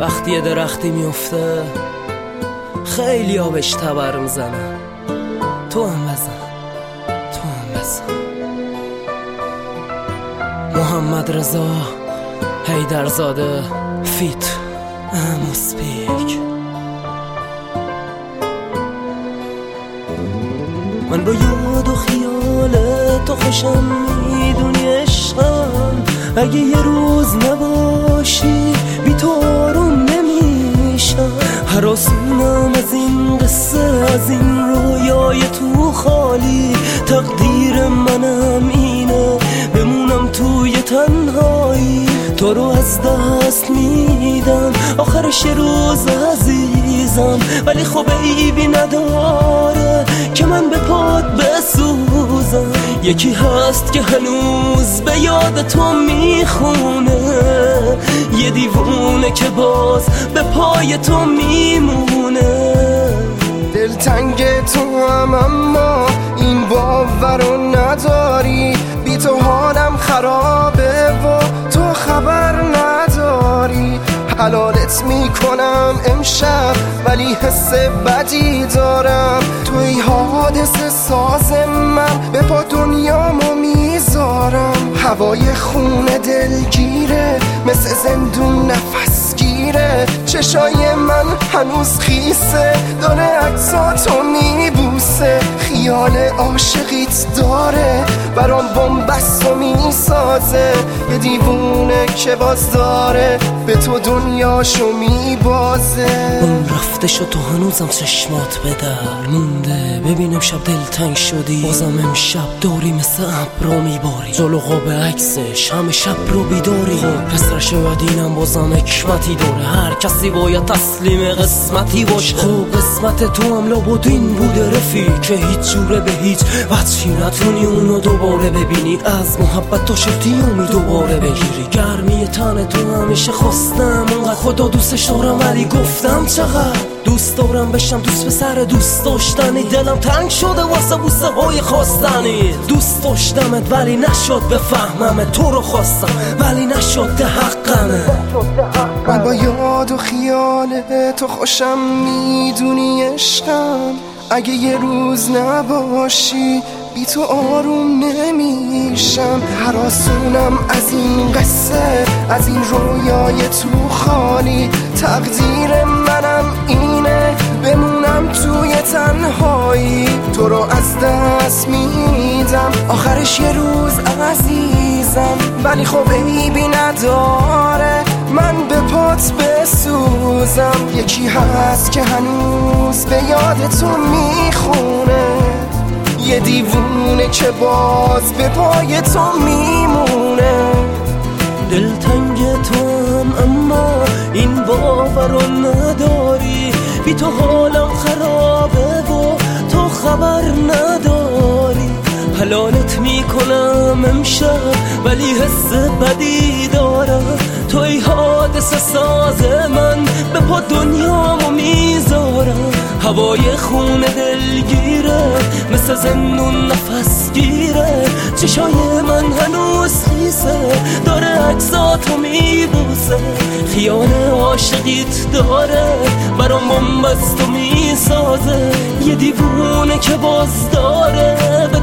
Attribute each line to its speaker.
Speaker 1: وقتی یه درختی میفته خیلی ها بهش تبر میزنن، تو هم بزن، تو هم بزن. محمد رضا حیدرزاده فیت اموسپیک. من با یاد و خیال تو خوشم، میدونی عشقم. اگه یه روز نباشی بی تو آروم نمیشم. هراسونم از این قصه، از این رویای تو خالی. تقدیر منم اینه بمونم توی تنهایی. تو رو از دست میدم آخرش روز عزیزم، ولی خب عیبی نداره که من به پات بسوزم. یکی هست که هنوز به یاد تو میخونه، یه دیوونه که باز به پای تو میمونه.
Speaker 2: دلتنگ تو هم اما این باور رو نداری. بی تو حالم خرابه و تو خبر نداری. حلالت میکنم امشب ولی حس بدی دارم. توی حادثه ساز من به پا دنیامو میذارم. هوای خونه دلگیره مثل زندون نفس گیره. چشای من هنوز خیسه داره عکساتو میبوسه. خیال عاشقیت داره برام بومبست و میسازه. یه دیوونه که باز داره به تو دنیاشو میبازه.
Speaker 1: اون رفته شد تو هنوزم چشمات به در مونده. ببینم شب دلتنگ شدی بازم امشب داری مثل ابرو میباری. جلو قاب عکسش همه شب رو بیداری. خب پسرش اینم بازم حکمتی داره. هر کسی باید تسلیم قسمتی باشه. خب قسمت تو هم لابد این بوده رفیق، که هیچ جوره به هیچ وجهی نتونی اونو دوباره ببینی. از محبت تو شدی امی دوباره بگیری. گرمی تن تو همیشه خواستم، اونقدر خدا دوستش دارم ولی گفتم چقدر دوست دارم بشم دوست پسر دوست داشتنی. دلم تنگ شده واسه بوسه های خواستنی. دوست داشتمت ولی نشد بفهممت. تو رو خواستم ولی نشد حقمه.
Speaker 2: من با یاد و خیال تو خوشم، میدونی عشقم. اگه یه روز نباشی بی تو آروم نمیشم. هراسونم از این قصه، از این رویای تو خالی. تقدیر منم اینه بمونم توی تنهایی. تو رو از دست میدم آخرش یه روز عزیزم، ولی خب عیبی نداره من به پات بسوزم. یکی هست که هنوز به یاد تو میخونه، یه دیوونه که باز به پای تو میمونه.
Speaker 1: دلتنگ تو هم اما این باور رو نداری. بی تو حالم خرابه و تو خبر نداری. حلالت میکنم امشب ولی حس بدی دارم. توی حادثه ساز من به پا دنیامو میذارم. هوای خونه دلگیره مثل زندون نفس گیره. چشای من هنوز خیسه داره عکساتو میبوسه. خیال عاشقیت داره برام بومبست و میسازه. یه دیوونه که باز داره